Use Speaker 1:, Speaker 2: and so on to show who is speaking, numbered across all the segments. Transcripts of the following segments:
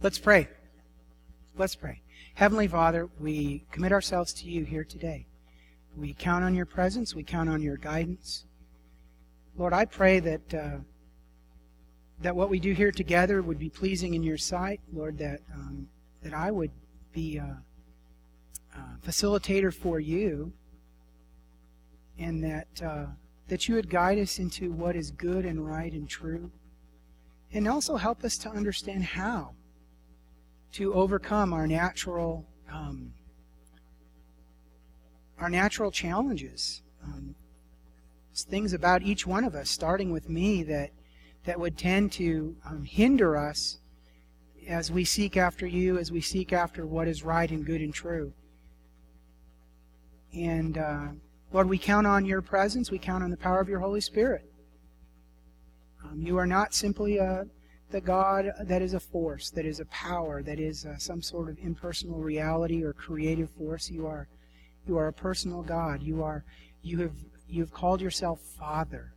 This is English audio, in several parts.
Speaker 1: Let's pray. Let's pray. Heavenly Father, we commit ourselves to you here today. We count on your presence. We count on your guidance. Lord, I pray that what we do here together would be pleasing in your sight. Lord, that I would be a facilitator for you, and that you would guide us into what is good and right and true, and also help us to understand how to overcome our natural challenges. Things about each one of us, starting with me, that would tend to hinder us as we seek after you, as we seek after what is right and good and true. And Lord, we count on your presence. We count on the power of your Holy Spirit. You are not simply the God that is a force, that is a power, that is some sort of impersonal reality or creative force. You are a personal God. You have called yourself Father.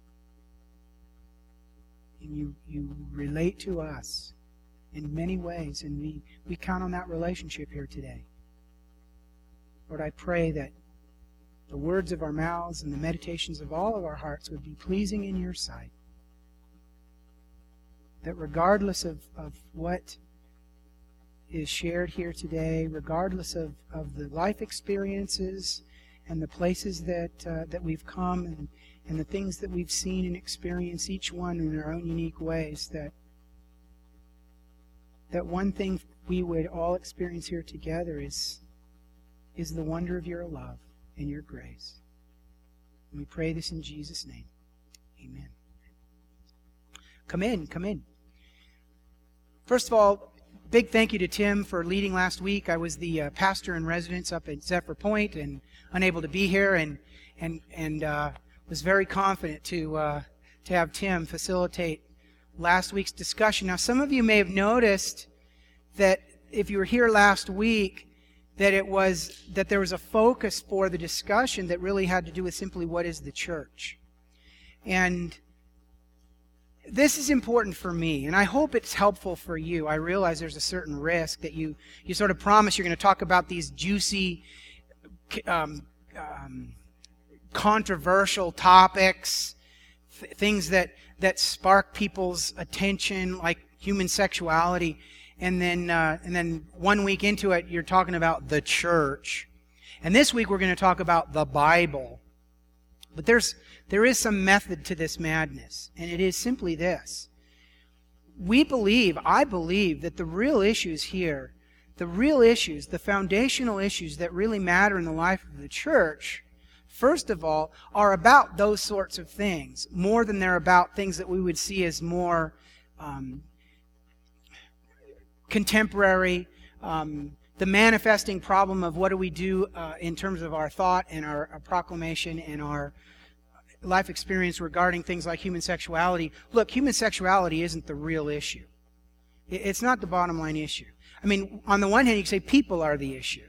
Speaker 1: And you relate to us in many ways, and we count on that relationship here today. Lord, I pray that the words of our mouths and the meditations of all of our hearts would be pleasing in your sight. That regardless of what is shared here today, regardless of the life experiences and the places that we've come and the things that we've seen and experienced, each one in our own unique ways, that one thing we would all experience here together is the wonder of your love and your grace. And we pray this in Jesus' name. Amen. Come in. First of all, big thank you to Tim for leading last week. I was the pastor in residence up at Zephyr Point and unable to be here, and was very confident to have Tim facilitate last week's discussion. Now, some of you may have noticed that if you were here last week, that there was a focus for the discussion that really had to do with simply what is the church. And this is important for me, and I hope it's helpful for you. I realize there's a certain risk that you sort of promise you're going to talk about these juicy, controversial topics, things that spark people's attention, like human sexuality, and then 1 week into it, you're talking about the church. And this week we're going to talk about the Bible. But there is some method to this madness, and it is simply this. I believe that the real issues here, the foundational issues that really matter in the life of the church, first of all, are about those sorts of things, more than they're about things that we would see as more contemporary, the manifesting problem of what do we do in terms of our thought and our proclamation and our life experience regarding things like human sexuality. Look, human sexuality isn't the real issue. It's not the bottom line issue. I mean, on the one hand, you can say people are the issue.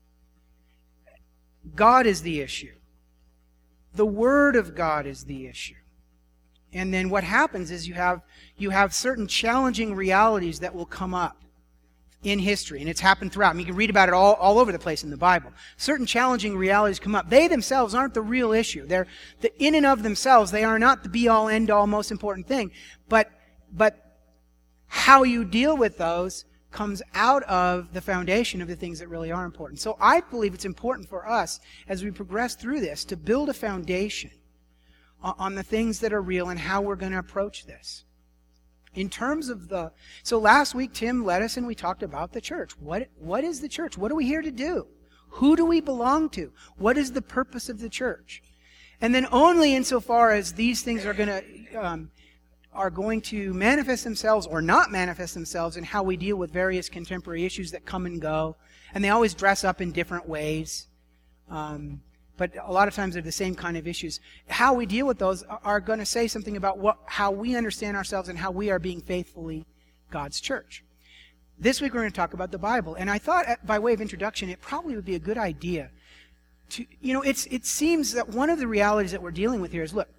Speaker 1: God is the issue. The Word of God is the issue. And then what happens is you have certain challenging realities that will come up in history, and it's happened throughout. I mean, you can read about it all over the place in the Bible. Certain challenging realities come up. They themselves aren't the real issue. In and of themselves, they are not the be-all, end-all, most important thing. But how you deal with those comes out of the foundation of the things that really are important. So I believe it's important for us, as we progress through this, to build a foundation on the things that are real and how we're going to approach this. In terms of so last week Tim led us and we talked about the church. What is the church? What are we here to do? Who do we belong to? What is the purpose of the church? And then only insofar as these things are going to manifest themselves or not manifest themselves in how we deal with various contemporary issues that come and go, and they always dress up in different ways. But a lot of times they're the same kind of issues. How we deal with those are going to say something about how we understand ourselves and how we are being faithfully God's church. This week we're going to talk about the Bible. And I thought, by way of introduction, it probably would be a good idea to, it seems that one of the realities that we're dealing with here is, look,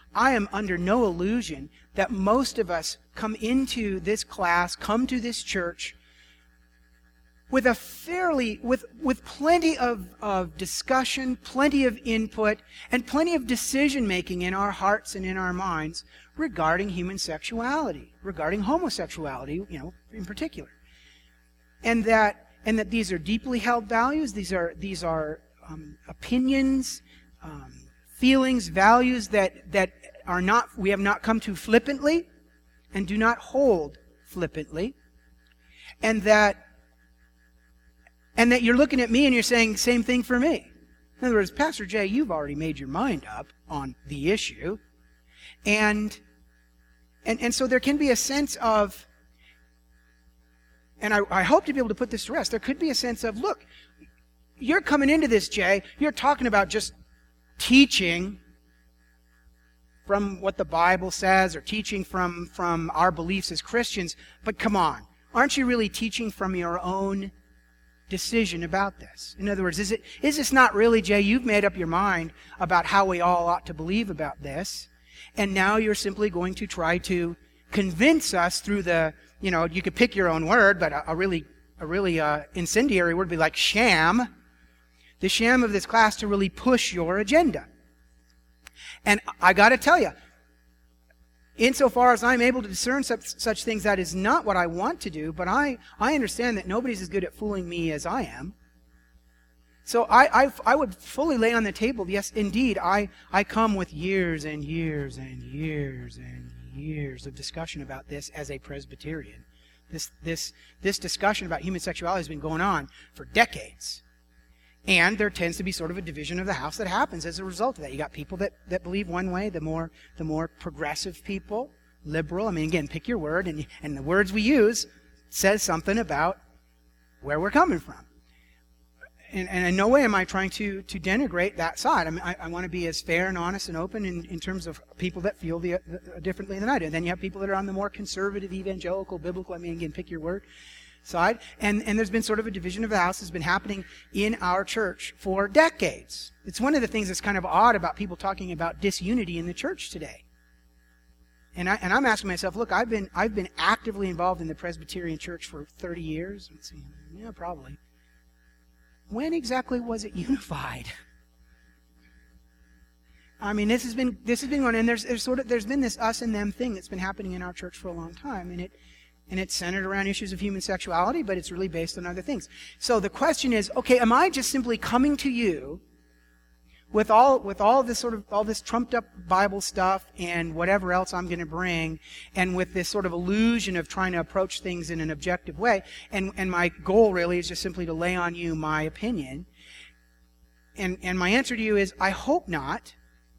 Speaker 1: I am under no illusion that most of us come into this class, come to this church with with plenty of discussion, plenty of input, and plenty of decision making in our hearts and in our minds regarding human sexuality, regarding homosexuality, in particular. And that these are deeply held values, these are opinions, feelings, values that we have not come to flippantly and do not hold flippantly, and that you're looking at me and you're saying, same thing for me. In other words, Pastor Jay, you've already made your mind up on the issue. And so there can be a sense of, and I hope to be able to put this to rest, there could be a sense of, look, you're coming into this, Jay, you're talking about just teaching from what the Bible says or teaching from our beliefs as Christians, but come on, aren't you really teaching from your own decision about this? In other words, is this not really, Jay, you've made up your mind about how we all ought to believe about this, and now you're simply going to try to convince us through the, you could pick your own word, but a really incendiary word would be like sham, the sham of this class to really push your agenda. And I got to tell you, insofar as I'm able to discern such things, that is not what I want to do, but I understand that nobody's as good at fooling me as I am. So I would fully lay on the table, yes, indeed, I come with years and years and years and years of discussion about this as a Presbyterian. This discussion about human sexuality has been going on for decades. And there tends to be sort of a division of the house that happens as a result of that. You got people that believe one way, the more progressive people, liberal. I mean, again, pick your word, and the words we use says something about where we're coming from. And in no way am I trying to denigrate that side. I mean, I want to be as fair and honest and open in terms of people that feel differently than I do. And then you have people that are on the more conservative, evangelical, biblical, I mean, again, pick your word, side. And there's been sort of a division of the house that's been happening in our church for decades. It's one of the things that's kind of odd about people talking about disunity in the church today. And I'm asking myself, look, I've been actively involved in the Presbyterian church for 30 years. Let's see, yeah, probably. When exactly was it unified? I mean, this has been going, and there's been this us and them thing that's been happening in our church for a long time, and it's centered around issues of human sexuality, but it's really based on other things. So the question is, okay, am I just simply coming to you with all this sort of all this trumped up Bible stuff and whatever else I'm going to bring, and with this sort of illusion of trying to approach things in an objective way, and my goal really is just simply to lay on you my opinion? And my answer to you is, I hope not.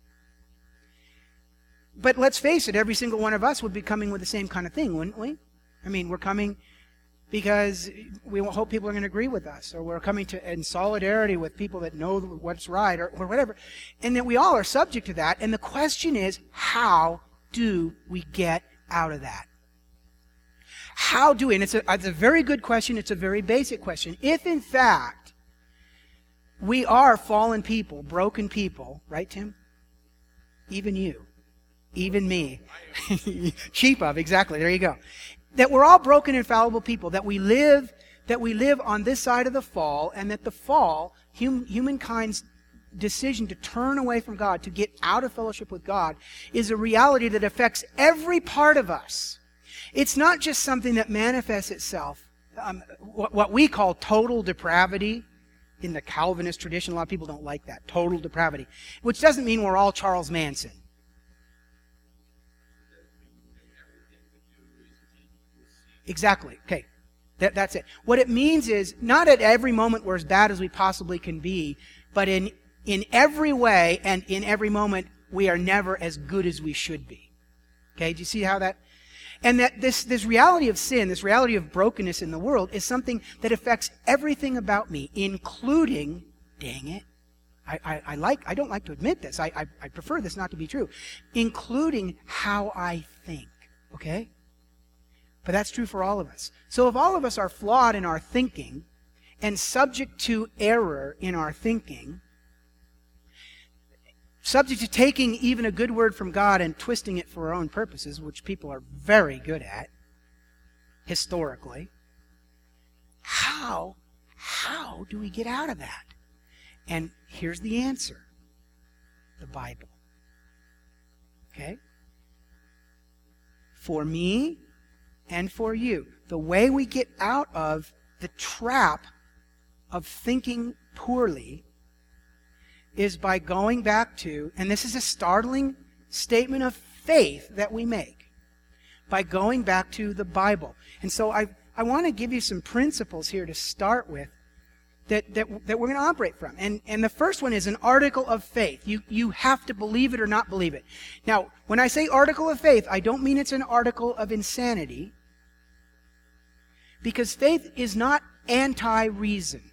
Speaker 1: But let's face it, every single one of us would be coming with the same kind of thing, wouldn't we? I mean, we're coming because we hope people are going to agree with us, or we're coming in solidarity with people that know what's right, or whatever. And that we all are subject to that. And the question is, how do we get out of that? How do we? And it's a very good question. It's a very basic question. If, in fact, we are fallen people, broken people, right, Tim? Even you. Even me. Cheap of, exactly. There you go. That we're all broken and fallible people, that we live on this side of the fall, and that the fall, humankind's decision to turn away from God, to get out of fellowship with God, is a reality that affects every part of us. It's not just something that manifests itself, what we call total depravity. In the Calvinist tradition, a lot of people don't like that, total depravity, which doesn't mean we're all Charles Manson. Exactly. Okay. That's it. What it means is, not at every moment we're as bad as we possibly can be, but in every way and in every moment we are never as good as we should be. Okay? Do you see how that? And that this reality of sin, this reality of brokenness in the world, is something that affects everything about me, including, dang it, I don't like to admit this. I prefer this not to be true, including how I think. Okay? But that's true for all of us. So if all of us are flawed in our thinking and subject to error in our thinking, subject to taking even a good word from God and twisting it for our own purposes, which people are very good at, historically. How do we get out of that? And here's the answer. The Bible. Okay? For me and for you. The way we get out of the trap of thinking poorly is by going back to, and this is a startling statement of faith that we make, by going back to the Bible. And so I want to give you some principles here to start with that we're going to operate from. And the first one is an article of faith. You have to believe it or not believe it. Now, when I say article of faith, I don't mean it's an article of insanity, because faith is not anti-reason.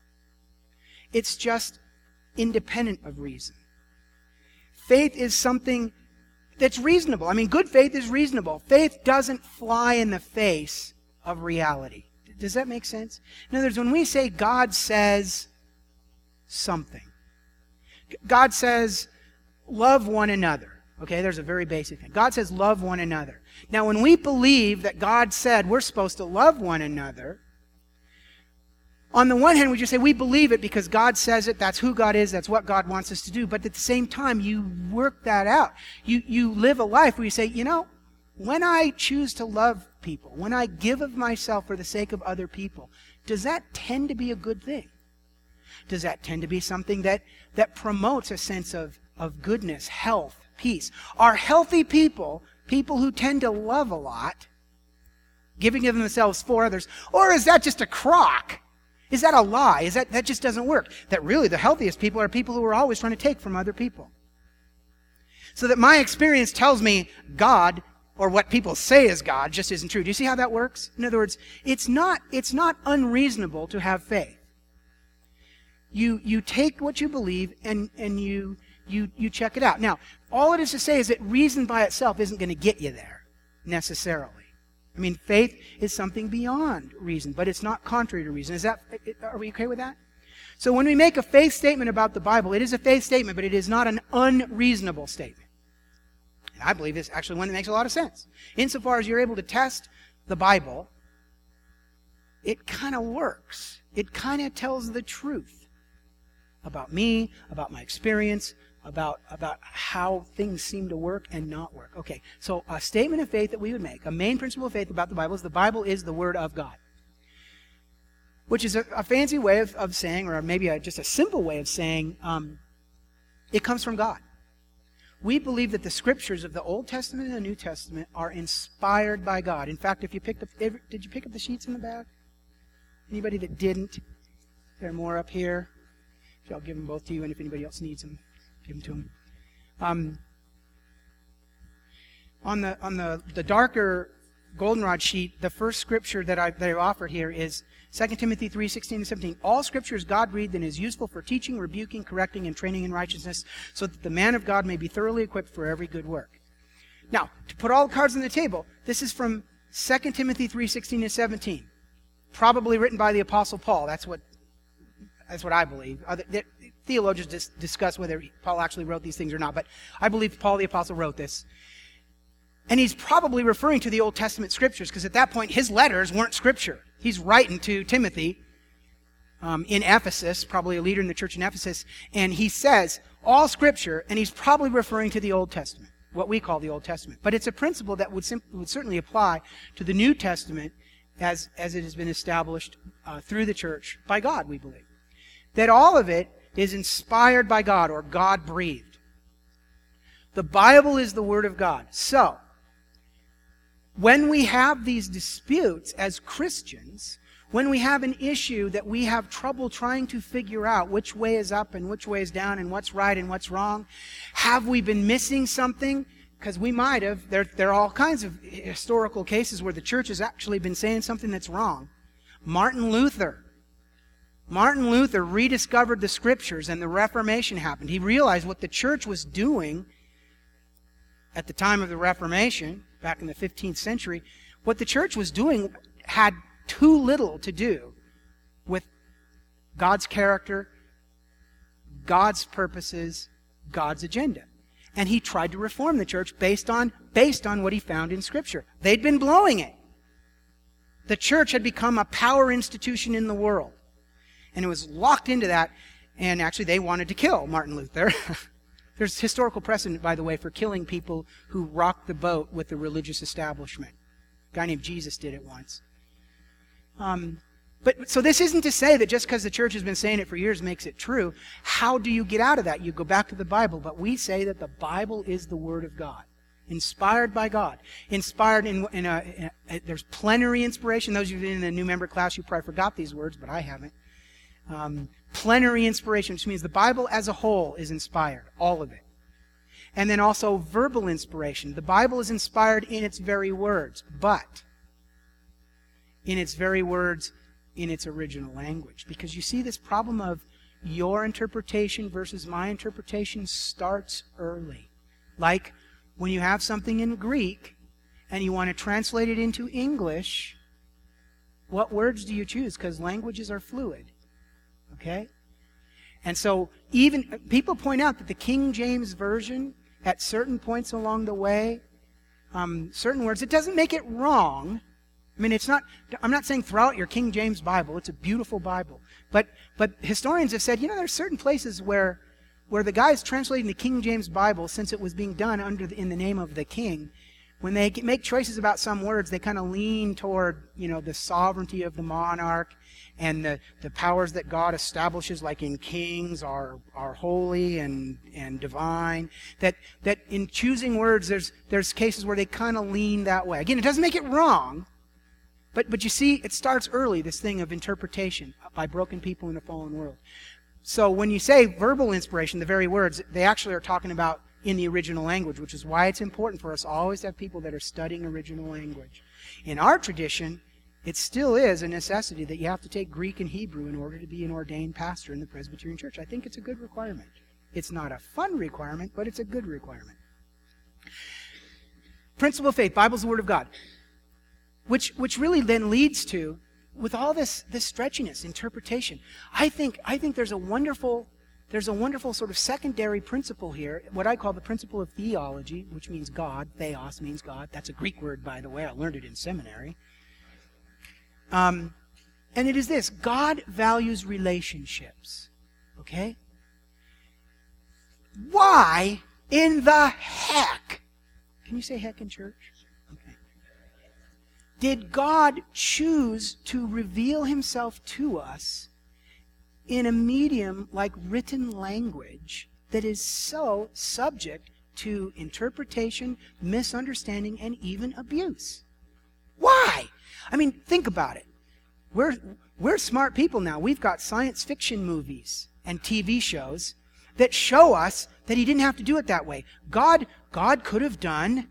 Speaker 1: It's just independent of reason. Faith is something that's reasonable. I mean, good faith is reasonable. Faith doesn't fly in the face of reality. Does that make sense? In other words, when we say God says something, God says, love one another. Okay, there's a very basic thing. God says, love one another. Now, when we believe that God said we're supposed to love one another, on the one hand, we just say we believe it because God says it, that's who God is, that's what God wants us to do. But at the same time, you work that out. You live a life where you say, when I choose to love people, when I give of myself for the sake of other people, does that tend to be a good thing? Does that tend to be something that promotes a sense of goodness, health, peace? Are healthy people who tend to love a lot, giving of themselves for others, or is that just a crock? Is that a lie? That just doesn't work? That really the healthiest people are people who are always trying to take from other people. So that my experience tells me God, or what people say is God, just isn't true. Do you see how that works? In other words, it's not unreasonable to have faith. You take what you believe and you check it out. Now, all it is to say is that reason by itself isn't going to get you there, necessarily. I mean, faith is something beyond reason, but it's not contrary to reason. Are we okay with that? So when we make a faith statement about the Bible, it is a faith statement, but it is not an unreasonable statement. And I believe it's actually one that makes a lot of sense. Insofar as you're able to test the Bible, it kind of works. It kind of tells the truth about me, about my experience, about how things seem to work and not work. Okay, so a statement of faith that we would make, a main principle of faith about the Bible is the Word of God. Which is a fancy way of saying, or maybe just a simple way of saying, it comes from God. We believe that the Scriptures of the Old Testament and the New Testament are inspired by God. In fact, did you pick up the sheets in the back? Anybody that didn't? There are more up here. I'll give them both to you, and if anybody else needs them, give them to them. On the darker goldenrod sheet, the first scripture that I've offered here is 2 Timothy 3:16-17. All Scripture is God-breathed and is useful for teaching, rebuking, correcting, and training in righteousness, so that the man of God may be thoroughly equipped for every good work. Now, to put all the cards on the table, this is from 2 Timothy 3:16-17, probably written by the Apostle Paul. That's what I believe. Theologians discuss whether Paul actually wrote these things or not, but I believe Paul the Apostle wrote this. And he's probably referring to the Old Testament Scriptures, because at that point his letters weren't Scripture. He's writing to Timothy in Ephesus, probably a leader in the church in Ephesus, and he says all Scripture, and he's probably referring to the Old Testament, what we call the Old Testament. But it's a principle that would certainly apply to the New Testament as it has been established through the church by God, we believe. That all of it is inspired by God, or God-breathed. The Bible is the Word of God. So, when we have these disputes as Christians, when we have an issue that we have trouble trying to figure out which way is up and which way is down and what's right and what's wrong, have we been missing something? Because we might have. There are all kinds of historical cases where the church has actually been saying something that's wrong. Martin Luther rediscovered the Scriptures and the Reformation happened. He realized what the church was doing at the time of the Reformation, back in the 15th century, what the church was doing had too little to do with God's character, God's purposes, God's agenda. And he tried to reform the church based on what he found in Scripture. They'd been blowing it. The church had become a power institution in the world. And it was locked into that. And actually, they wanted to kill Martin Luther. There's historical precedent, by the way, for killing people who rocked the boat with the religious establishment. A guy named Jesus did it once. So this isn't to say that just because the church has been saying it for years makes it true. How do you get out of that? You go back to the Bible. But we say that the Bible is the Word of God. Inspired by God. Inspired there's plenary inspiration. Those of you in the new member class, you probably forgot these words, but I haven't. Plenary inspiration, which means the Bible as a whole is inspired. All of it. And then also verbal inspiration. The Bible is inspired in its very words, but in its very words in its original language. Because you see, this problem of your interpretation versus my interpretation starts early. Like when you have something in Greek and you want to translate it into English, what words do you choose? Because languages are fluid. Okay? And so even people point out that the King James Version, at certain points along the way, certain words, it doesn't make it wrong. I mean, I'm not saying throw out your King James Bible. It's a beautiful Bible. But historians have said, there's certain places where the guys translating the King James Bible, since it was being done in the name of the king, when they make choices about some words, they kind of lean toward, the sovereignty of the monarch and the powers that God establishes, like in kings, are holy and divine. That in choosing words, there's cases where they kind of lean that way. Again, it doesn't make it wrong. But you see, it starts early, this thing of interpretation by broken people in a fallen world. So when you say verbal inspiration, the very words, they actually are talking about in the original language, which is why it's important for us always to have people that are studying original language. In our tradition, it still is a necessity that you have to take Greek and Hebrew in order to be an ordained pastor in the Presbyterian Church. I think it's a good requirement. It's not a fun requirement, but it's a good requirement. Principle of faith, Bible's the Word of God. Which really then leads to, with all this stretchiness, interpretation, I think there's a wonderful sort of secondary principle here, what I call the principle of theology, which means God. Theos means God. That's a Greek word, by the way. I learned it in seminary. And it is this: God values relationships. Okay? Why in the heck? Can you say heck in church? Did God choose to reveal himself to us in a medium like written language that is so subject to interpretation, misunderstanding, and even abuse? Why? I mean, think about it. We're smart people now. We've got science fiction movies and TV shows that show us that he didn't have to do it that way. God could have done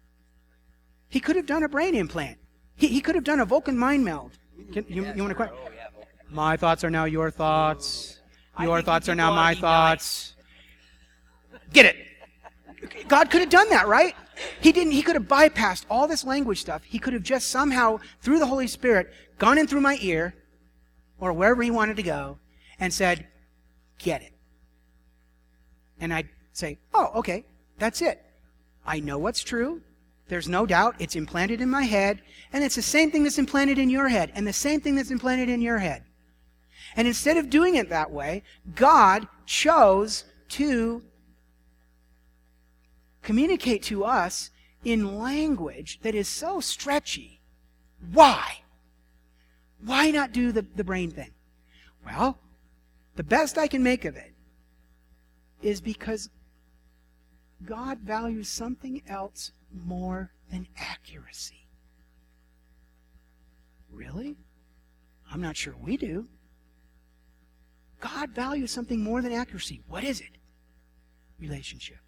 Speaker 1: a brain implant. He could have done a Vulcan mind meld. You want to quote? My thoughts are now your thoughts. Your thoughts are now my thoughts. Get it? God could have done that, right? He didn't. He could have bypassed all this language stuff. He could have just somehow, through the Holy Spirit, gone in through my ear, or wherever he wanted to go, and said, get it. And I'd say, oh, okay, that's it. I know what's true. There's no doubt. It's implanted in my head. And it's the same thing that's implanted in your head. And the same thing that's implanted in your head. And instead of doing it that way, God chose to communicate to us in language that is so stretchy. Why? Why not do the brain thing? Well, the best I can make of it is because God values something else more than accuracy. Really? I'm not sure we do. God values something more than accuracy. What is it? Relationship.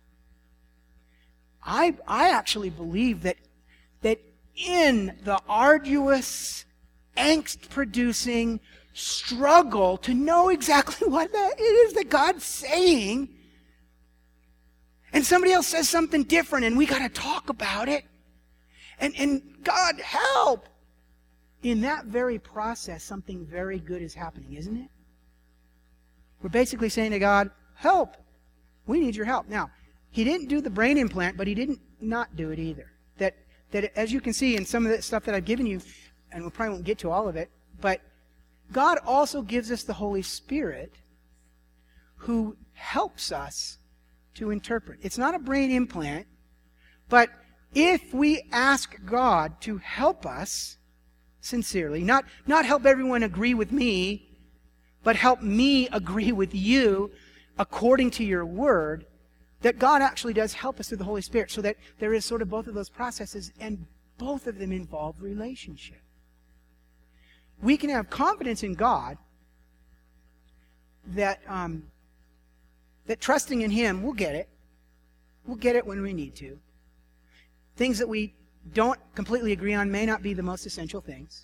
Speaker 1: I actually believe that in the arduous, angst-producing struggle to know exactly what it is that God's saying, and somebody else says something different, and we got to talk about it. And God, help! In that very process, something very good is happening, isn't it? We're basically saying to God, help! We need your help. Now, he didn't do the brain implant, but he didn't not do it either. That as you can see in some of the stuff that I've given you, and we probably won't get to all of it, but God also gives us the Holy Spirit who helps us to interpret. It's not a brain implant, but if we ask God to help us sincerely, not help everyone agree with me, but help me agree with you according to your word, that God actually does help us through the Holy Spirit, so that there is sort of both of those processes, and both of them involve relationship. We can have confidence in God that trusting in Him, we'll get it. We'll get it when we need to. Things that we don't completely agree on may not be the most essential things.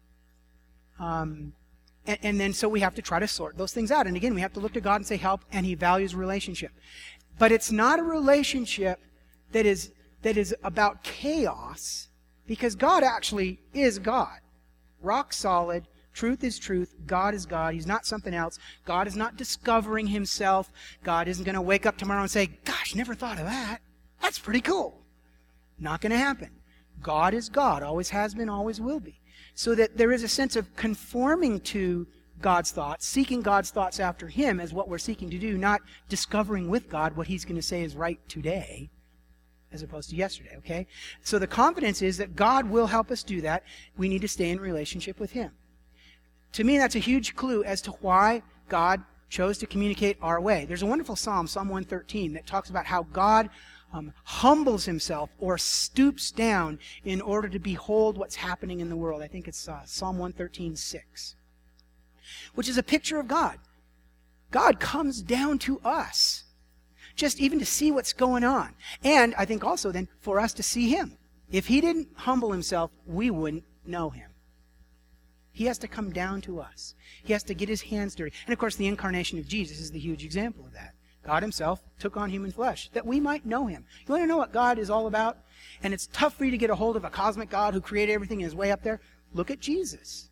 Speaker 1: And then so we have to try to sort those things out. And again, we have to look to God and say help, and He values relationship. But it's not a relationship that is about chaos, because God actually is God. Rock solid. Truth is truth. God is God. He's not something else. God is not discovering Himself. God isn't going to wake up tomorrow and say, gosh, never thought of that. That's pretty cool. Not going to happen. God is God. Always has been, always will be. So that there is a sense of conforming to God's thoughts, seeking God's thoughts after Him as what we're seeking to do, not discovering with God what He's going to say is right today as opposed to yesterday, okay? So the confidence is that God will help us do that. We need to stay in relationship with Him. To me, that's a huge clue as to why God chose to communicate our way. There's a wonderful psalm, Psalm 113, that talks about how God humbles Himself or stoops down in order to behold what's happening in the world. I think it's Psalm 113:6, which is a picture of God. God comes down to us, just even to see what's going on. And I think also then for us to see Him. If He didn't humble Himself, we wouldn't know Him. He has to come down to us. He has to get His hands dirty. And of course, the incarnation of Jesus is the huge example of that. God Himself took on human flesh that we might know Him. You want to know what God is all about? And it's tough for you to get a hold of a cosmic God who created everything and is way up there. Look at Jesus.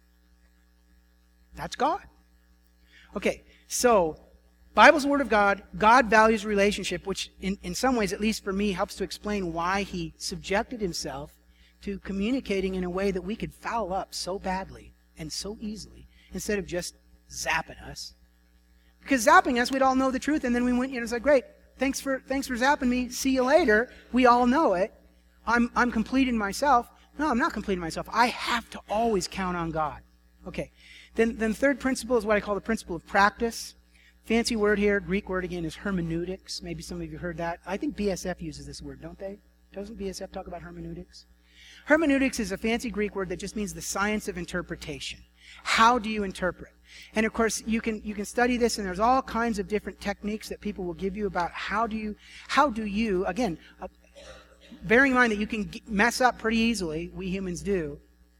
Speaker 1: That's God. Okay, so Bible's the Word of God. God values relationship, which in some ways, at least for me, helps to explain why He subjected Himself to communicating in a way that we could foul up so badly and so easily, instead of just zapping us. Because zapping us, we'd all know the truth, and then we went, it's like, great, thanks for zapping me, see you later. We all know it. I'm complete in myself. No, I'm not complete in myself. I have to always count on God. Okay, then third principle is what I call the principle of practice. Fancy word here, Greek word again, is hermeneutics. Maybe some of you heard that. I think BSF uses this word, don't they? Doesn't BSF talk about hermeneutics? Hermeneutics is a fancy Greek word that just means the science of interpretation. How do you interpret? And of course, you can study this, and there's all kinds of different techniques that people will give you about how do you, again, bearing in mind that you can mess up pretty easily, we humans do.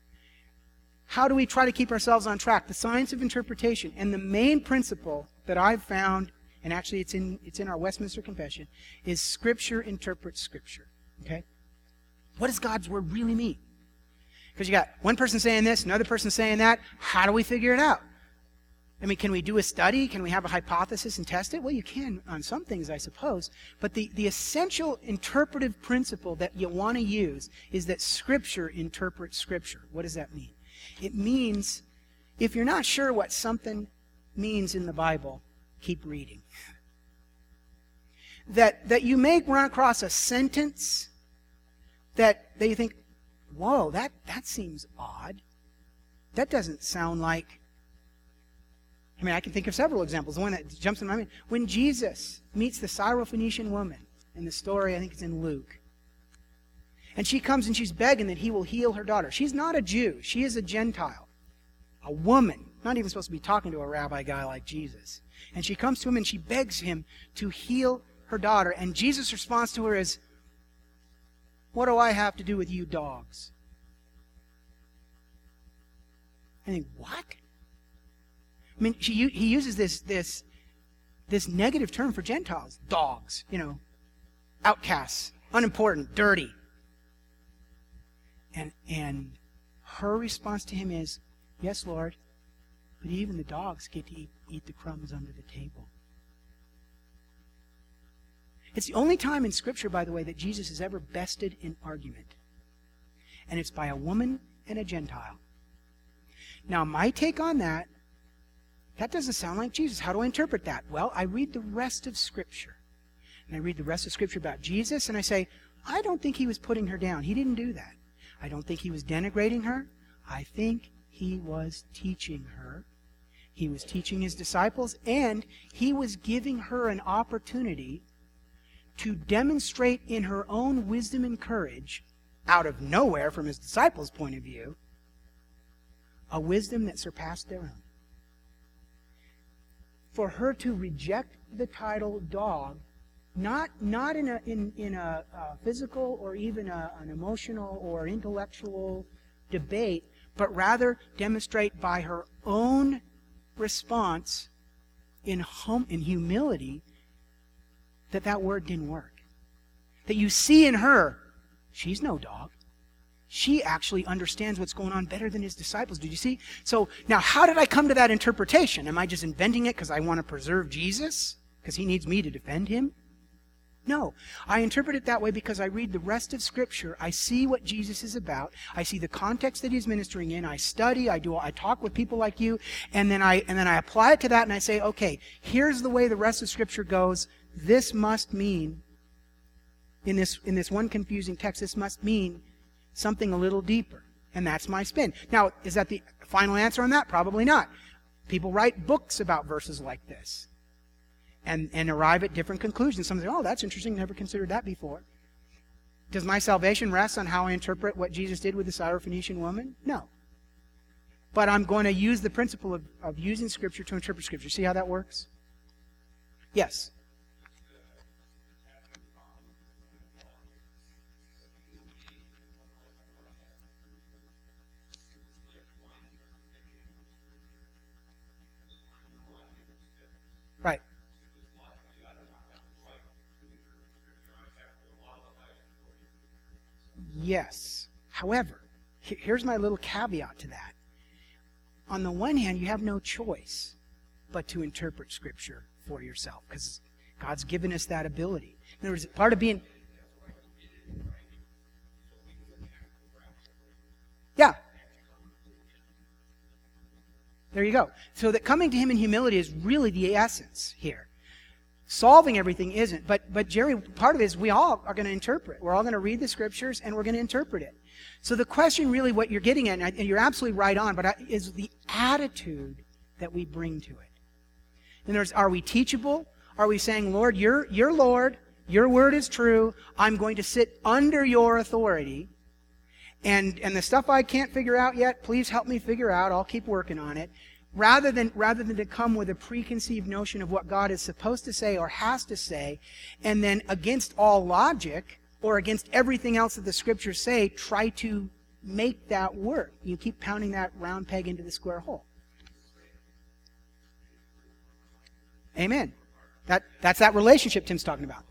Speaker 1: How do we try to keep ourselves on track? The science of interpretation. And the main principle that I've found, and actually it's in our Westminster Confession, is Scripture interprets Scripture. Okay? What does God's Word really mean? Because you got one person saying this, another person saying that. How do we figure it out? I mean, can we do a study? Can we have a hypothesis and test it? Well, you can on some things, I suppose. But the essential interpretive principle that you want to use is that Scripture interprets Scripture. What does that mean? It means if you're not sure what something means in the Bible, keep reading. That you may run across a sentence that you think, whoa, that seems odd. That doesn't sound like... I mean, I can think of several examples. The one that jumps in my mind, when Jesus meets the Syrophoenician woman in the story, I think it's in Luke, and she comes and she's begging that He will heal her daughter. She's not a Jew. She is a Gentile, a woman, not even supposed to be talking to a rabbi guy like Jesus. And she comes to Him and she begs Him to heal her daughter. And Jesus' response to her is, what do I have to do with you dogs? I think, what? I mean, he uses this negative term for Gentiles. Dogs, outcasts, unimportant, dirty. And her response to Him is, yes, Lord, but even the dogs get to eat the crumbs under the table. It's the only time in Scripture, by the way, that Jesus is ever bested in argument. And it's by a woman and a Gentile. Now, my take on that doesn't sound like Jesus. How do I interpret that? Well, I read the rest of Scripture. And I read the rest of Scripture about Jesus, and I say, I don't think he was putting her down. He didn't do that. I don't think he was denigrating her. I think he was teaching her. He was teaching his disciples, and he was giving her an opportunity to demonstrate in her own wisdom and courage, out of nowhere from his disciples' point of view, a wisdom that surpassed their own. For her to reject the title dog, not in a physical or even an emotional or intellectual debate, but rather demonstrate by her own response in humility that word didn't work. That you see in her, she's no dog. She actually understands what's going on better than his disciples. Did you see? So now how did I come to that interpretation? Am I just inventing it because I want to preserve Jesus? Because he needs me to defend him? No. I interpret it that way because I read the rest of Scripture. I see what Jesus is about. I see the context that he's ministering in. I study. I talk with people like you. And then I apply it to that and I say, okay, here's the way the rest of Scripture goes. This must mean, in this one confusing text, this must mean something a little deeper. And that's my spin. Now, is that the final answer on that? Probably not. People write books about verses like this and arrive at different conclusions. Some say, oh, that's interesting. Never considered that before. Does my salvation rest on how I interpret what Jesus did with the Syrophoenician woman? No. But I'm going to use the principle of using Scripture to interpret Scripture. See how that works? Yes. Right. Yes. However, here's my little caveat to that. On the one hand, you have no choice but to interpret Scripture for yourself because God's given us that ability. In other words, part of being... Yeah. There you go. So that coming to him in humility is really the essence here. Solving everything isn't. But Jerry, part of it is we all are going to interpret. We're all going to read the Scriptures and we're going to interpret it. So the question really what you're getting at, and you're absolutely right on, but is the attitude that we bring to it. In other words, are we teachable? Are we saying, Lord, you're Lord, your word is true, I'm going to sit under your authority, and the stuff I can't figure out yet, please help me figure out, I'll keep working on it. Rather than to come with a preconceived notion of what God is supposed to say or has to say, and then against all logic, or against everything else that the Scriptures say, try to make that work. You keep pounding that round peg into the square hole. Amen. That's that relationship Tim's talking about.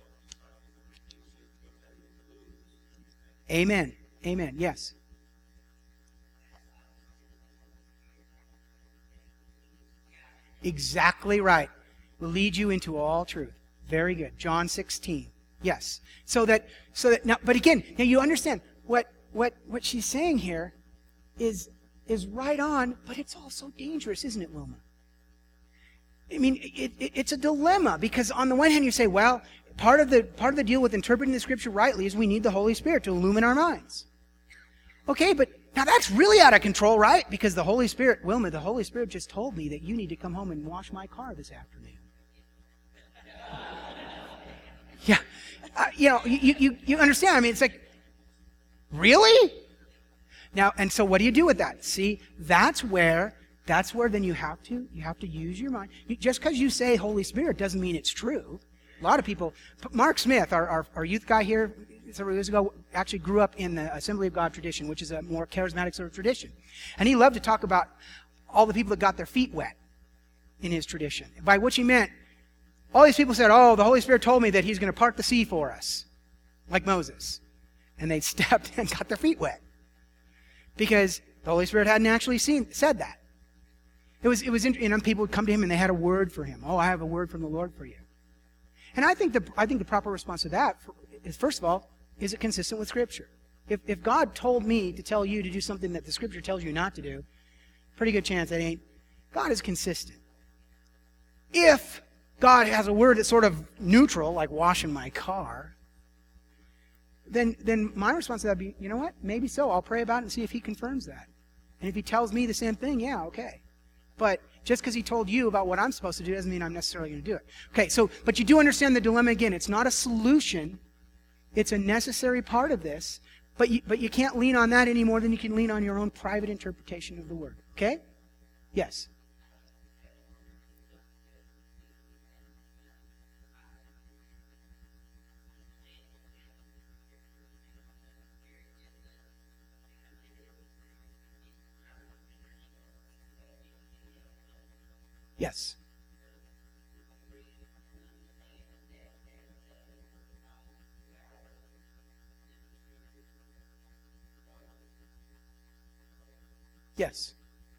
Speaker 1: Amen. Amen. Yes. Exactly right. Will lead you into all truth. Very good. John 16. Yes. So that now, but again, now you understand what she's saying here is right on, but it's also dangerous, isn't it, Wilma? I mean, it's a dilemma because on the one hand you say, well, part of the deal with interpreting the Scripture rightly is we need the Holy Spirit to illumine our minds. Okay, but now that's really out of control, right? Because the Holy Spirit, Wilma, the Holy Spirit just told me that you need to come home and wash my car this afternoon. Yeah. You understand? I mean, it's like, really? Now, and so what do you do with that? See, that's where then you have to use your mind. Just because you say Holy Spirit doesn't mean it's true. A lot of people, Mark Smith, our youth guy here, several years ago, actually grew up in the Assembly of God tradition, which is a more charismatic sort of tradition. And he loved to talk about all the people that got their feet wet in his tradition. By which he meant, all these people said, oh, the Holy Spirit told me that he's going to part the sea for us, like Moses. And they stepped and got their feet wet. Because the Holy Spirit hadn't actually said that. It was people would come to him and they had a word for him. Oh, I have a word from the Lord for you. And I think the proper response to that is, first of all, is it consistent with Scripture? If God told me to tell you to do something that the Scripture tells you not to do, pretty good chance that ain't. God is consistent. If God has a word that's sort of neutral, like washing my car, then my response to that would be, you know what? Maybe so. I'll pray about it and see if he confirms that. And if he tells me the same thing, yeah, okay. But just because he told you about what I'm supposed to do doesn't mean I'm necessarily going to do it. Okay, but you do understand the dilemma again. It's not a solution. It's a necessary part of this. But you can't lean on that any more than you can lean on your own private interpretation of the word. Okay? Yes. Yes. Yes.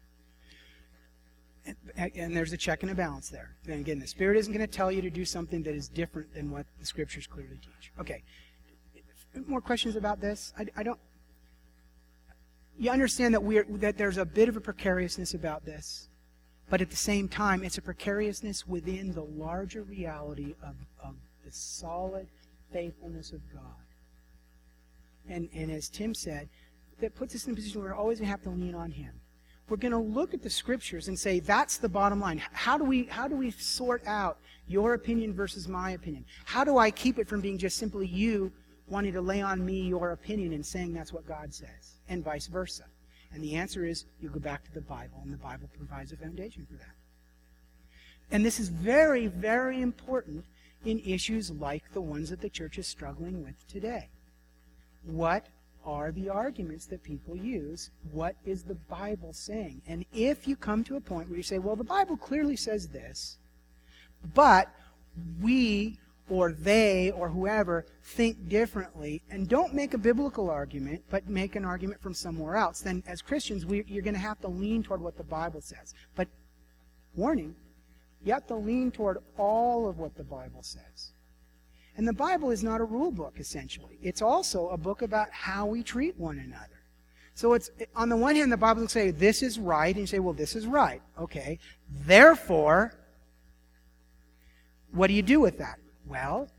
Speaker 1: And there's a check and a balance there. And again, the Spirit isn't going to tell you to do something that is different than what the Scriptures clearly teach. Okay. More questions about this? I don't... You understand that there's a bit of a precariousness about this, but at the same time, it's a precariousness within the larger reality of the solid faithfulness of God. And as Tim said, that puts us in a position where we're always going to have to lean on Him. We're going to look at the Scriptures and say, that's the bottom line. How do we sort out your opinion versus my opinion? How do I keep it from being just simply you wanting to lay on me your opinion and saying that's what God says, and vice versa? And the answer is, you go back to the Bible, and the Bible provides a foundation for that. And this is very, very important in issues like the ones that the church is struggling with today. What are the arguments that people use? What is the Bible saying? And if you come to a point where you say, well, the Bible clearly says this, but we or they or whoever think differently, and don't make a biblical argument, but make an argument from somewhere else, then as Christians, you're going to have to lean toward what the Bible says. But, warning, you have to lean toward all of what the Bible says. And the Bible is not a rule book, essentially. It's also a book about how we treat one another. So it's, on the one hand, the Bible will say, this is right, and you say, well, this is right. Okay. Therefore, what do you do with that? Well,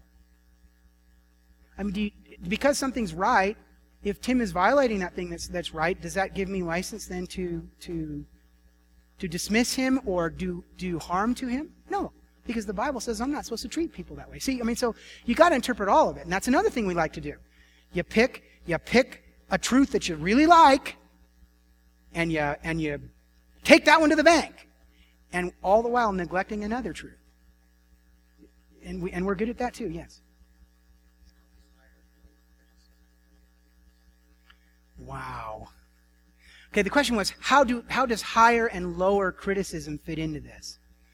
Speaker 1: I mean, because something's right, if Tim is violating that thing that's right, does that give me license then to dismiss him or do harm to him? No, because the Bible says I'm not supposed to treat people that way. See, I mean, so you got to interpret all of it, and that's another thing we like to do. You pick a truth that you really like, and you take that one to the bank, and all the while neglecting another truth. And we're good at that too, yes. Wow. Okay, the question was, how does higher and lower criticism fit into this?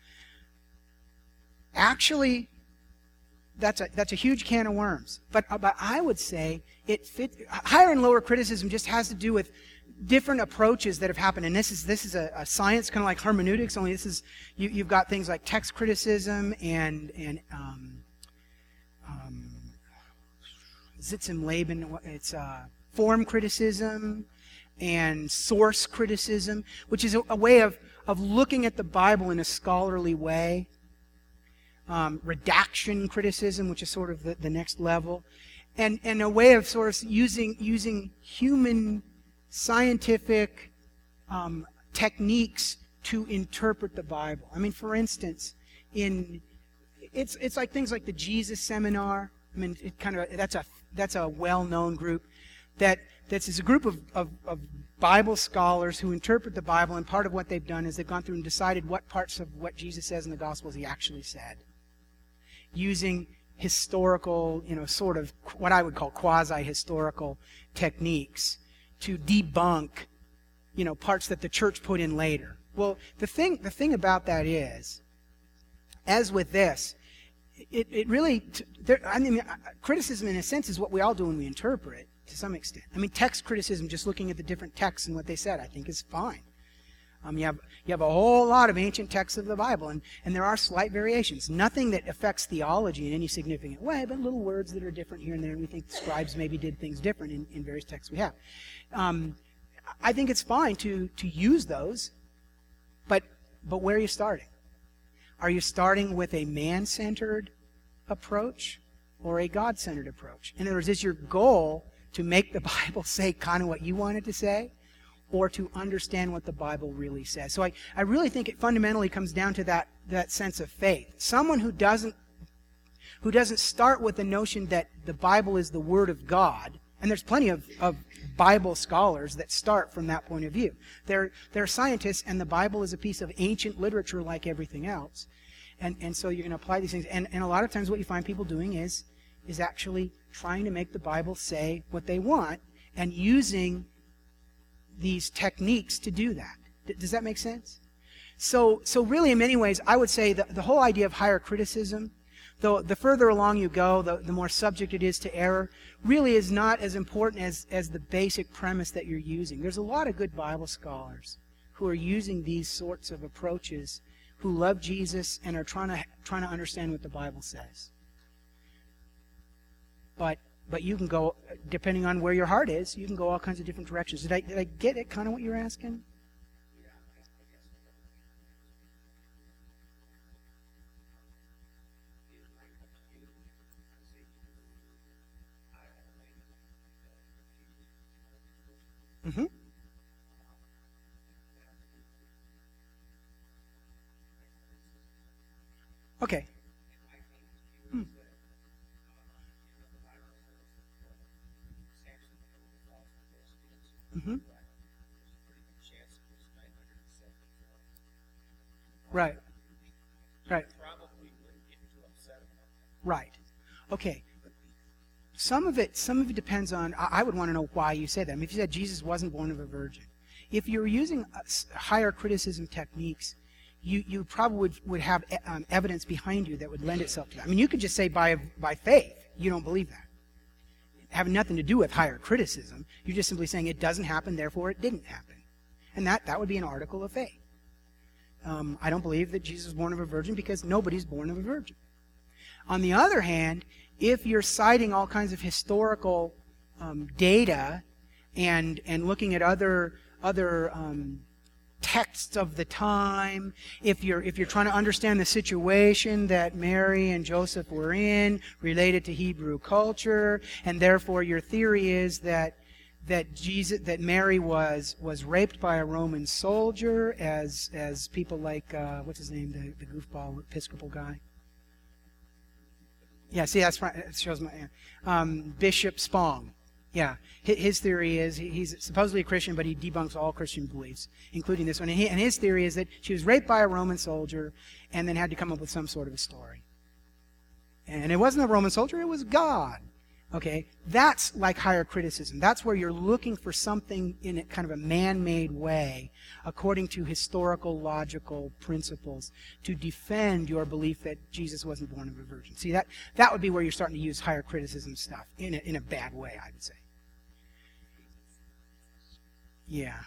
Speaker 1: Actually, that's a huge can of worms. But I would say higher and lower criticism just has to do with different approaches that have happened. And this is a science, kind of like hermeneutics, only this is, you've got things like text criticism and Sitzen-Laban, it's form criticism and source criticism, which is a way of looking at the Bible in a scholarly way. Redaction criticism, which is sort of the next level. And a way of sort of using human scientific techniques to interpret the Bible. I mean, for instance, it's like things like the Jesus Seminar. I mean, that's a well-known group that's a group of Bible scholars who interpret the Bible, and part of what they've done is they've gone through and decided what parts of what Jesus says in the Gospels he actually said, using historical, sort of what I would call quasi-historical techniques to debunk, parts that the church put in later. Well, the thing about that is, as with this, it really, criticism in a sense is what we all do when we interpret, to some extent. I mean, text criticism, just looking at the different texts and what they said, I think is fine. You have a whole lot of ancient texts of the Bible, and there are slight variations. Nothing that affects theology in any significant way, but little words that are different here and there, and we think the scribes maybe did things different in various texts we have. I think it's fine to use those, but where are you starting? Are you starting with a man-centered approach or a God-centered approach? In other words, is your goal to make the Bible say kind of what you want it to say, or to understand what the Bible really says? So I really think it fundamentally comes down to that sense of faith. Someone who doesn't start with the notion that the Bible is the Word of God, and there's plenty of Bible scholars that start from that point of view. They're scientists, and the Bible is a piece of ancient literature like everything else. And so you're going to apply these things. And a lot of times what you find people doing is actually trying to make the Bible say what they want and using these techniques to do that. Does that make sense? So really, in many ways, I would say that the whole idea of higher criticism, though the further along you go, the more subject it is to error, really is not as important as the basic premise that you're using. There's a lot of good Bible scholars who are using these sorts of approaches, who love Jesus and are trying to understand what the Bible says. But you can go, depending on where your heart is, you can go all kinds of different directions. Did I get it, kind of what you're asking? Mm-hmm. Okay. Mm-hmm. Right. Right. Right. Okay. Some of it depends on, I would want to know why you say that. I mean, if you said Jesus wasn't born of a virgin, if you're using higher criticism techniques, you probably would have evidence behind you that would lend itself to that. I mean, you could just say by faith, you don't believe that. Having nothing to do with higher criticism. You're just simply saying it doesn't happen, therefore it didn't happen. And that would be an article of faith. I don't believe that Jesus was born of a virgin because nobody's born of a virgin. On the other hand, if you're citing all kinds of historical data and looking at other texts of the time, if you're trying to understand the situation that Mary and Joseph were in related to Hebrew culture, and therefore your theory is that Mary was raped by a Roman soldier, as people like what's his name, the goofball Episcopal guy. Yeah, see, that's right. It shows my Bishop Spong. Yeah, his theory is he's supposedly a Christian, but he debunks all Christian beliefs, including this one. And his theory is that she was raped by a Roman soldier, and then had to come up with some sort of a story. And it wasn't a Roman soldier; it was God. Okay, that's like higher criticism. That's where you're looking for something in a kind of a man-made way, according to historical, logical principles, to defend your belief that Jesus wasn't born of a virgin. See, that would be where you're starting to use higher criticism stuff in a bad way, I would say. Yeah.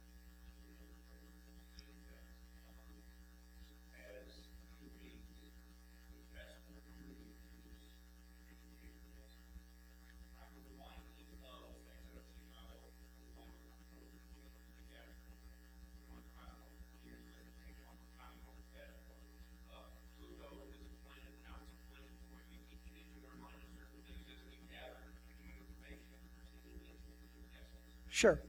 Speaker 1: Sure.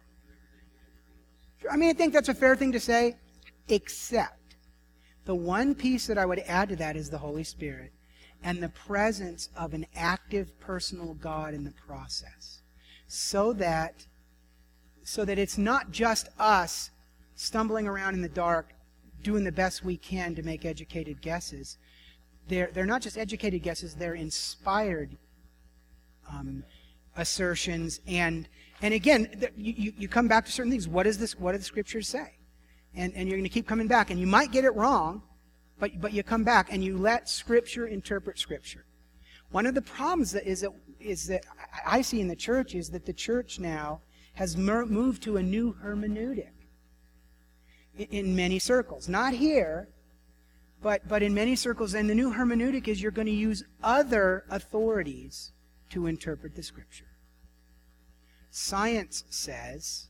Speaker 1: I mean, I think that's a fair thing to say, except the one piece that I would add to that is the Holy Spirit and the presence of an active personal God in the process, so that it's not just us stumbling around in the dark doing the best we can to make educated guesses. They're not just educated guesses, they're inspired assertions, and again, you come back to certain things. What do the scriptures say? And you're going to keep coming back, and you might get it wrong, but you come back and you let Scripture interpret Scripture. One of the problems that I see in the church is that the church now has moved to a new hermeneutic. in many circles. Not here, but in many circles. And the new hermeneutic is you're going to use other authorities to interpret the Scripture. Science says,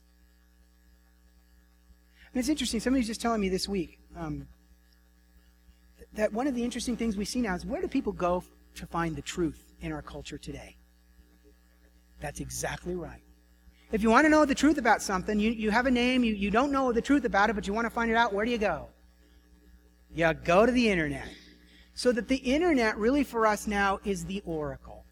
Speaker 1: and it's interesting, somebody was just telling me this week that one of the interesting things we see now is, where do people go to find the truth in our culture today? That's exactly right. If you want to know the truth about something, you have a name, you don't know the truth about it, but you want to find it out, where do you go? You go to the internet. So that the internet really for us now is the oracle.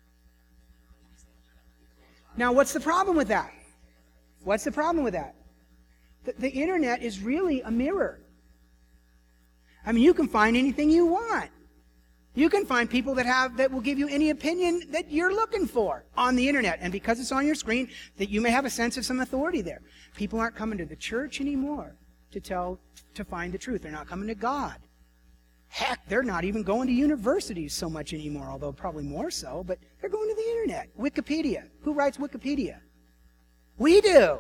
Speaker 1: Now, what's the problem with that? What's the problem with that? The internet is really a mirror. I mean, you can find anything you want. You can find people that will give you any opinion that you're looking for on the internet. And because it's on your screen, that you may have a sense of some authority there. People aren't coming to the church anymore to find the truth. They're not coming to God. Heck, they're not even going to universities so much anymore, although probably more so, but they're going to the internet. Wikipedia. Who writes Wikipedia? We do.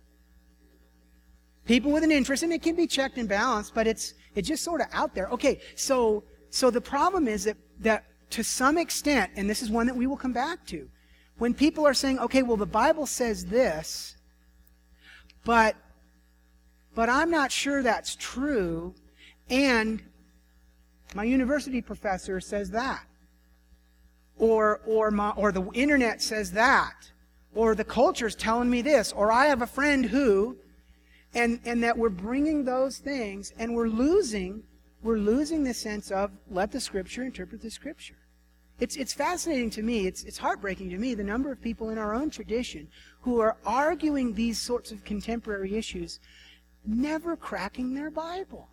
Speaker 1: People with an interest, and it can be checked and balanced, but it's just sort of out there. Okay, so the problem is that to some extent, and this is one that we will come back to, when people are saying, okay, well, the Bible says this, but I'm not sure that's true, and my university professor says that, or the internet says that, or the culture's telling me this, or I have a friend who, and that we're bringing those things, and we're losing the sense of, let the Scripture interpret the Scripture. It's fascinating to me, it's heartbreaking to me, the number of people in our own tradition who are arguing these sorts of contemporary issues, never cracking their Bible.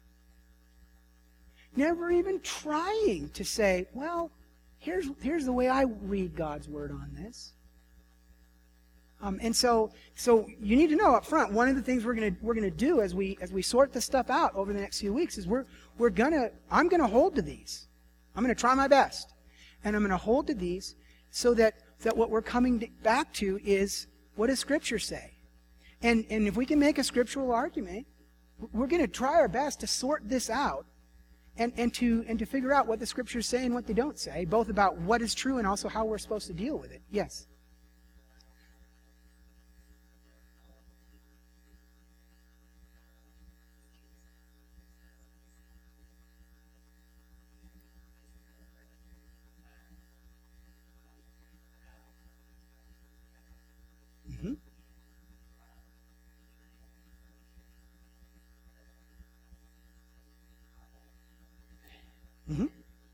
Speaker 1: Never even trying to say, well, here's the way I read God's Word on this. And so you need to know up front, one of the things we're gonna do as we sort this stuff out over the next few weeks is I'm gonna hold to these. I'm gonna try my best, and I'm gonna hold to these so that what we're coming back to is, what does Scripture say? And if we can make a scriptural argument, we're gonna try our best to sort this out and to figure out what the Scriptures say and what they don't say, both about what is true and also how we're supposed to deal with it. Yes. Mm-hmm.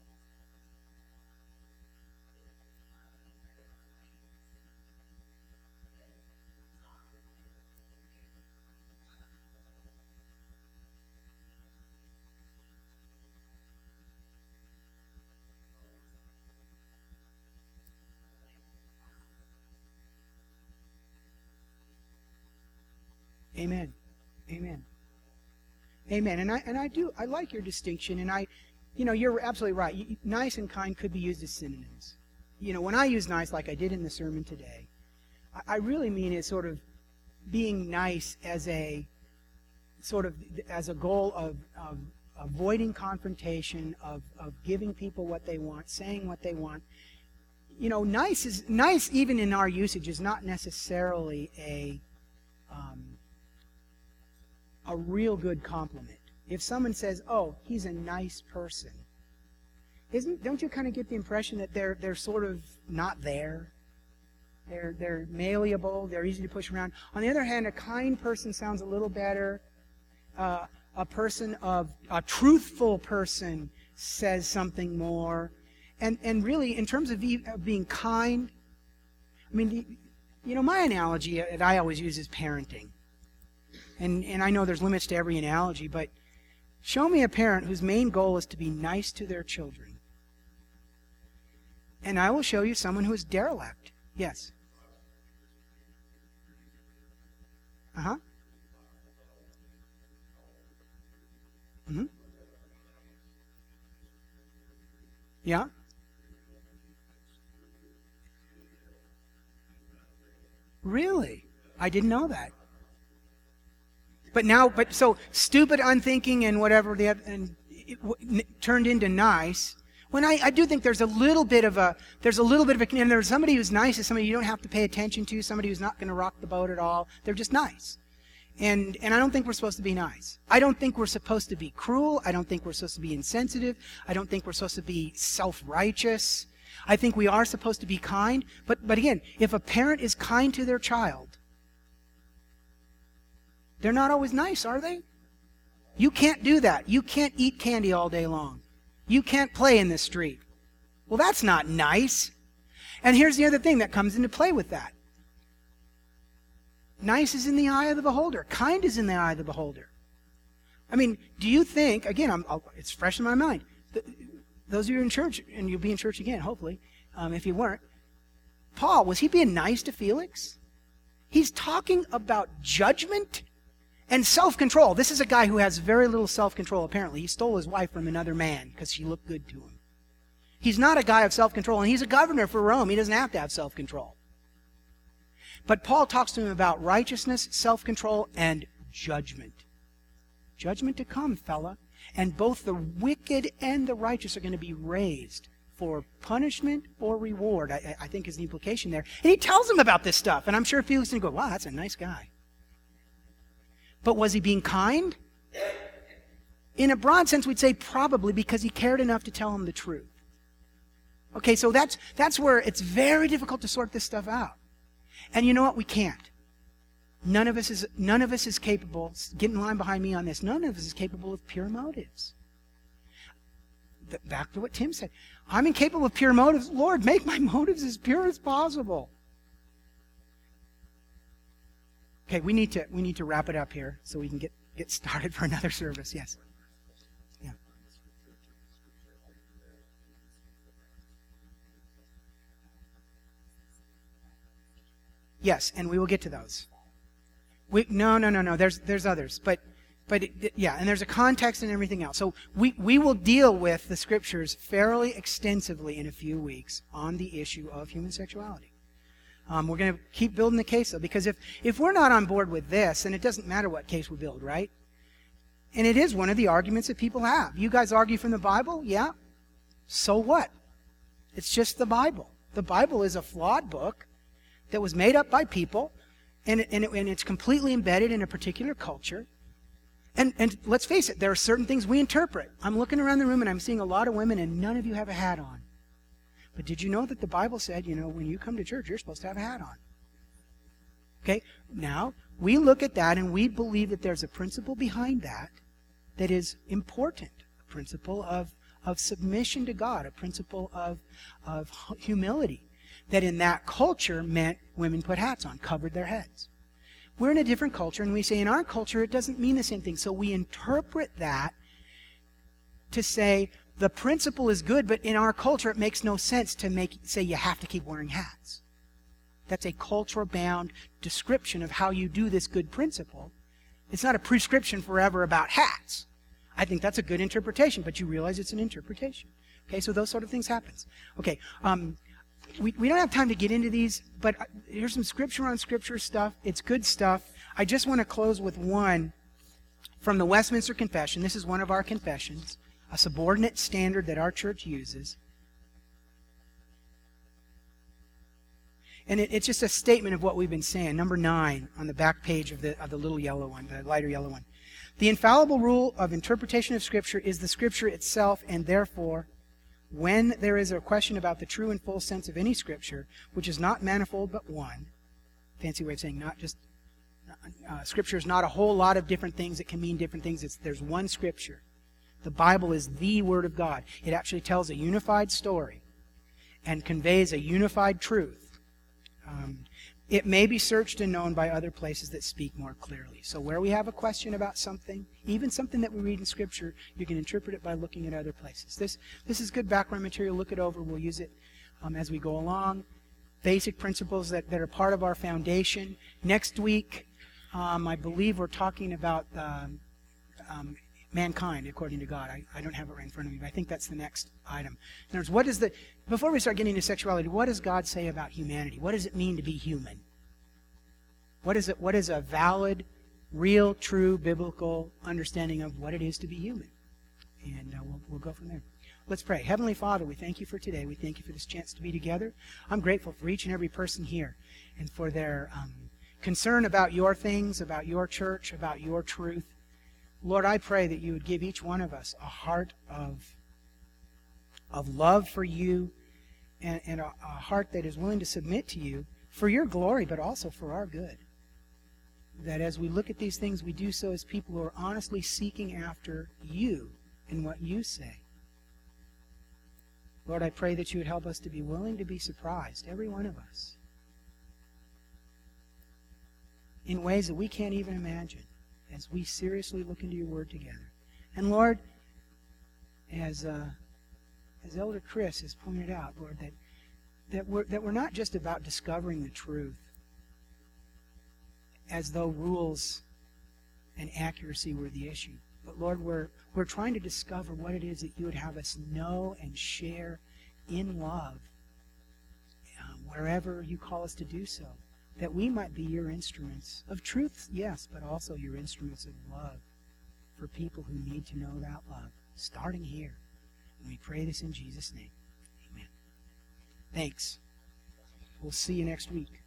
Speaker 1: Amen. Amen. Amen. And I like your distinction, and you're absolutely right. Nice and kind could be used as synonyms. When I use nice, like I did in the sermon today, I really mean it sort of being nice as a goal of avoiding confrontation, of giving people what they want, saying what they want. Nice even in our usage is not necessarily a real good compliment. If someone says, "Oh, he's a nice person," don't you kind of get the impression that they're sort of not there? They're malleable. They're easy to push around. On the other hand, a kind person sounds a little better. A truthful person says something more. And really, in terms of being kind, I mean, my analogy that I always use is parenting. And I know there's limits to every analogy, but show me a parent whose main goal is to be nice to their children, and I will show you someone who is derelict. Yes. Uh-huh. Mm-hmm. Yeah. Really? I didn't know that. So stupid, unthinking, and whatever turned into nice. When I do think there's a little bit of and there's somebody who's nice is somebody you don't have to pay attention to, somebody who's not going to rock the boat at all. They're just nice. And I don't think we're supposed to be nice. I don't think we're supposed to be cruel. I don't think we're supposed to be insensitive. I don't think we're supposed to be self-righteous. I think we are supposed to be kind. But again, if a parent is kind to their child, they're not always nice, are they? You can't do that. You can't eat candy all day long. You can't play in the street. Well, that's not nice. And here's the other thing that comes into play with that. Nice is in the eye of the beholder. Kind is in the eye of the beholder. I mean, do you think, again, it's fresh in my mind, those of you in church, and you'll be in church again, hopefully, if you weren't, Paul, was he being nice to Felix? He's talking about judgment and self-control. This is a guy who has very little self-control, apparently. He stole his wife from another man because she looked good to him. He's not a guy of self-control, and he's a governor for Rome. He doesn't have to have self-control. But Paul talks to him about righteousness, self-control, and judgment. Judgment to come, fella. And both the wicked and the righteous are going to be raised for punishment or reward, I think is the implication there. And he tells him about this stuff. And I'm sure Felix is going to go, wow, that's a nice guy. But was he being kind? In a broad sense, we'd say probably, because he cared enough to tell him the truth. Okay, so that's where it's very difficult to sort this stuff out. And you know what? We can't. None of us is capable, get in line behind me on this, none of us is capable of pure motives. Back to what Tim said. I'm incapable of pure motives. Lord, make my motives as pure as possible. Okay, we need to wrap it up here so we can get started for another service. Yes. Yeah. Yes, and we will get to those. No. There's others, but and there's a context and everything else. So we will deal with the scriptures fairly extensively in a few weeks on the issue of human sexuality. We're going to keep building the case, though, because if we're not on board with this, then it doesn't matter what case we build, right? And it is one of the arguments that people have. You guys argue from the Bible? Yeah. So what? It's just the Bible. The Bible is a flawed book that was made up by people, and it's completely embedded in a particular culture. And let's face it, there are certain things we interpret. I'm looking around the room, and I'm seeing a lot of women, and none of you have a hat on. But did you know that the Bible said, when you come to church, you're supposed to have a hat on? Okay, now, we look at that and we believe that there's a principle behind that is important. A principle of submission to God, a principle of humility. That in that culture meant women put hats on, covered their heads. We're in a different culture, and we say in our culture it doesn't mean the same thing. So we interpret that to say, the principle is good, but in our culture it makes no sense to say you have to keep wearing hats. That's a culture-bound description of how you do this good principle. It's not a prescription forever about hats. I think that's a good interpretation, but you realize it's an interpretation. Okay, so those sort of things happen. Okay, we don't have time to get into these, but here's some scripture on scripture stuff. It's good stuff. I just want to close with one from the Westminster Confession. This is one of our confessions. A subordinate standard that our church uses. And it's just a statement of what we've been saying. Number 9 on the back page of the little yellow one, the lighter yellow one. The infallible rule of interpretation of Scripture is the Scripture itself, and therefore, when there is a question about the true and full sense of any Scripture, which is not manifold but one, fancy way of saying Scripture is not a whole lot of different things that can mean different things. There's one Scripture. The Bible is the Word of God. It actually tells a unified story and conveys a unified truth. It may be searched and known by other places that speak more clearly. So where we have a question about something, even something that we read in Scripture, you can interpret it by looking at other places. This is good background material. Look it over. We'll use it as we go along. Basic principles that are part of our foundation. Next week, I believe we're talking about mankind according to God. I don't have it right in front of me, but I think that's the next item. In other words, before we start getting into sexuality, what does God say about humanity? What does it mean to be human? What is a valid real, true, biblical understanding of what it is to be human. And we'll go from there. Let's pray. Heavenly Father, we thank you for today. We thank you for this chance to be together. I'm grateful for each and every person here and for their concern about your things, about your church, about your truth. Lord, I pray that you would give each one of us a heart of love for you and a heart that is willing to submit to you for your glory, but also for our good. That as we look at these things, we do so as people who are honestly seeking after you and what you say. Lord, I pray that you would help us to be willing to be surprised, every one of us, in ways that we can't even imagine as we seriously look into your word together. And Lord, as Elder Chris has pointed out, Lord, that we're not just about discovering the truth as though rules and accuracy were the issue. But Lord, we're trying to discover what it is that you would have us know and share in love wherever you call us to do so, that we might be your instruments of truth, yes, but also your instruments of love for people who need to know that love, starting here. And we pray this in Jesus' name. Amen. Thanks. We'll see you next week.